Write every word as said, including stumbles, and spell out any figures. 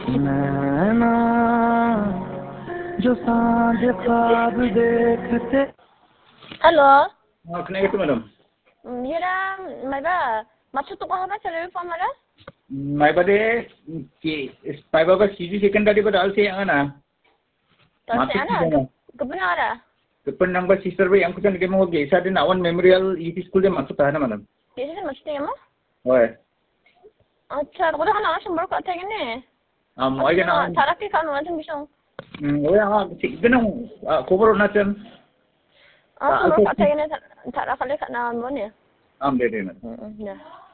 नैना जो सांझ ख्वाब देखते. Halo. Oh, kenapa itu, madam? Yara, maiba, masuk tu kau apa cakap apa mana? Maiba deh, ki, maiba ba C G secondary ba dal se yang ana. Tapi ana, kebenar ada. Kepen nang ba sister ba yang kusan ke mo ge sa din awan memorial U P school de masuk ta na, madam. Jadi kan masuk dia mah? Oi. Acha, kau dah ana sumber kau tanya ni. Ah, mo ay gana. Tarak ke kan macam bisang. Hmm, oi ah, sik ganang cover na chan. Ah, sumber kau tanya ni tarak kali kat nama ni. Am de de na. Hmm, ya.